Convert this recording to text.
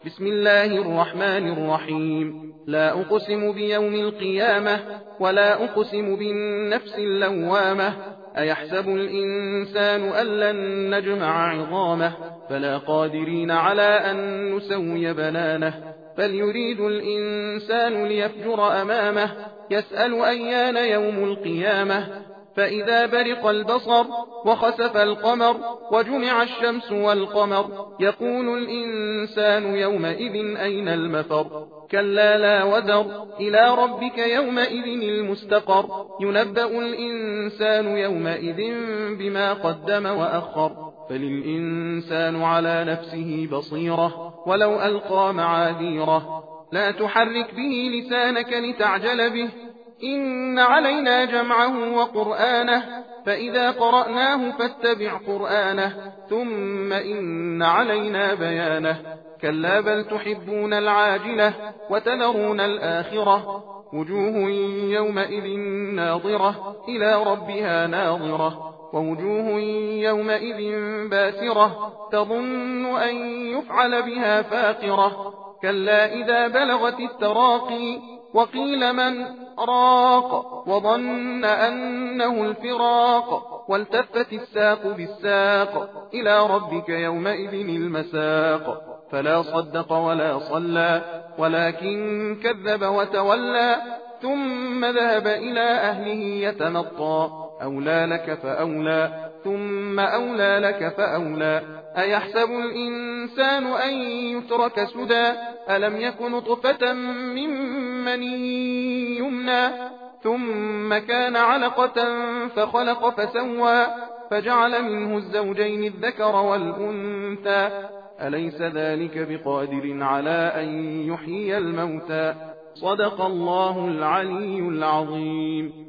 بسم الله الرحمن الرحيم. لا أقسم بيوم القيامة ولا أقسم بالنفس اللوامة. أيحسب الإنسان أن لن نجمع عظامه فلا قادرين على أن نسوي بنانه بل يريد الإنسان ليفجر أمامه يسأل أيان يوم القيامة فإذا برق البصر وخسف القمر وجمع الشمس والقمر يقول الإنسان يومئذ أين المفر كلا لا وزر إلى ربك يومئذ المستقر ينبأ الإنسان يومئذ بما قدم وأخر فللإنسان على نفسه بصيرة ولو ألقى معاذيره لا تحرك به لسانك لتعجل به إن علينا جمعه وقرآنه فإذا قرأناه فاتبع قرآنه ثم إن علينا بيانه كلا بل تحبون العاجلة وتذرون الآخرة وجوه يومئذ ناظرة إلى ربها ناظرة ووجوه يومئذ باسرة تظن أن يفعل بها فاقرة كلا إذا بلغت التراقي وقيل من راق وظن أنه الفراق والتفت الساق بالساق إلى ربك يومئذ المساق فلا صدق ولا صلى ولكن كذب وتولى ثم ذهب إلى أهله يتمطى أولى لك فأولى ثم أولى لك فأولى أيحسب الإنسان أن يترك سدى ألم يكن نطفة من مني يمنى ثم كان علقة فخلق فسوى فجعل منه الزوجين الذكر والأنثى أليس ذلك بقادر على أن يحيي الموتى صدق الله العلي العظيم.